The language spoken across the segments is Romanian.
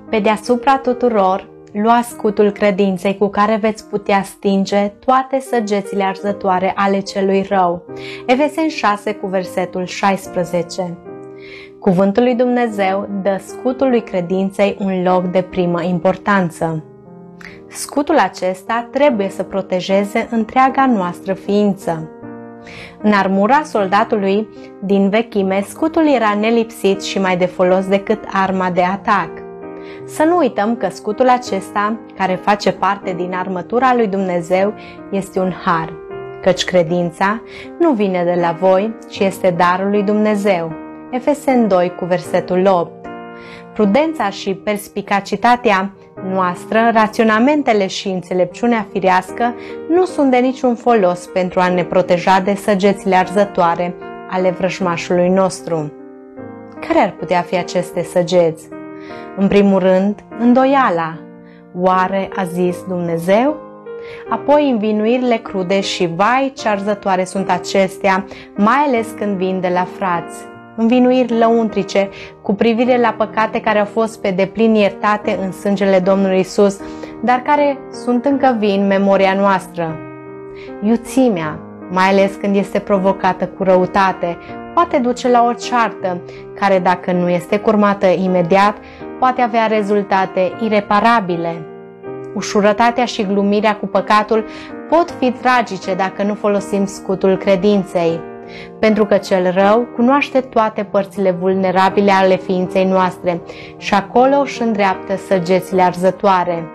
Pe deasupra tuturor, luați scutul credinței cu care veți putea stinge toate săgețile arzătoare ale celui rău. Efeseni 6 cu versetul 16. Cuvântul lui Dumnezeu dă scutului credinței un loc de primă importanță. Scutul acesta trebuie să protejeze întreaga noastră ființă. În armura soldatului din vechime, scutul era nelipsit și mai de folos decât arma de atac. Să nu uităm că scutul acesta, care face parte din armătura lui Dumnezeu, este un har, căci credința nu vine de la voi, ci este darul lui Dumnezeu. Efeseni 2 cu versetul 8. Prudența și perspicacitatea noastră, raționamentele și înțelepciunea firească nu sunt de niciun folos pentru a ne proteja de săgețile arzătoare ale vrăjmașului nostru. Care ar putea fi aceste săgeți? În primul rând, îndoiala. Oare a zis Dumnezeu? Apoi învinuirile crude și vai ce arzătoare sunt acestea, mai ales când vin de la frați. Învinuiri lăuntrice cu privire la păcate care au fost pe deplin iertate în sângele Domnului Isus, dar care sunt încă vii în memoria noastră. Iuțimea, mai ales când este provocată cu răutate, poate duce la o ceartă, care dacă nu este curmată imediat, poate avea rezultate ireparabile. Ușurătatea și glumirea cu păcatul pot fi tragice dacă nu folosim scutul credinței, pentru că cel rău cunoaște toate părțile vulnerabile ale ființei noastre și acolo își îndreaptă săgețile arzătoare.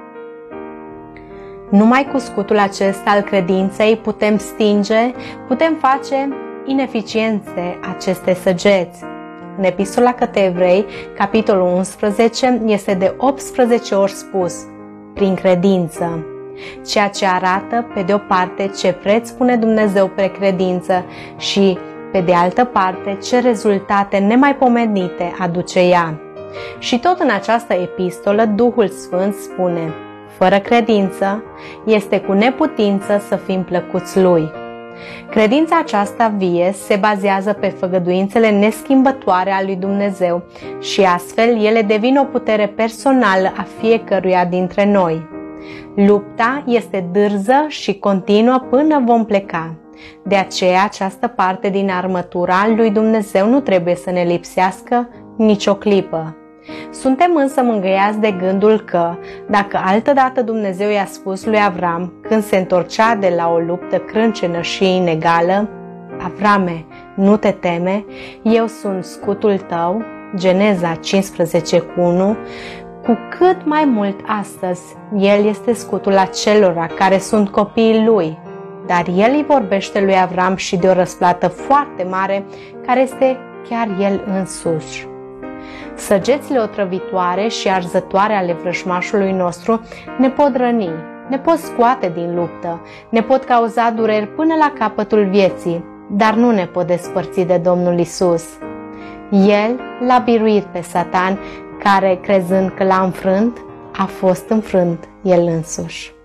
Numai cu scutul acesta al credinței putem stinge, putem face ineficiențe aceste săgeți. În Epistola către Evrei, capitolul 11, este de 18 ori spus, prin credință, ceea ce arată, pe de o parte, ce preț pune Dumnezeu pe credință și, pe de altă parte, ce rezultate nemaipomenite aduce ea. Și tot în această epistolă, Duhul Sfânt spune, fără credință, este cu neputință să fim plăcuți Lui. Credința aceasta vie se bazează pe făgăduințele neschimbătoare a lui Dumnezeu și astfel ele devin o putere personală a fiecăruia dintre noi. Lupta este dârză și continuă până vom pleca. De aceea această parte din armătura lui Dumnezeu nu trebuie să ne lipsească nicio clipă. Suntem însă mângâiați de gândul că, dacă altădată Dumnezeu i-a spus lui Avram, când se întorcea de la o luptă crâncenă și inegală, Avrame, nu te teme, eu sunt scutul tău, Geneza 15:1, cu cât mai mult astăzi, El este scutul acelora care sunt copiii Lui, dar El îi vorbește lui Avram și de o răsplată foarte mare, care este chiar El însuși. Săgețile otrăvitoare și arzătoare ale vrăjmașului nostru ne pot răni, ne pot scoate din luptă, ne pot cauza dureri până la capătul vieții, dar nu ne pot despărți de Domnul Isus. El l-a biruit pe Satan, care, crezând că l-a înfrânt, a fost înfrânt el însuși.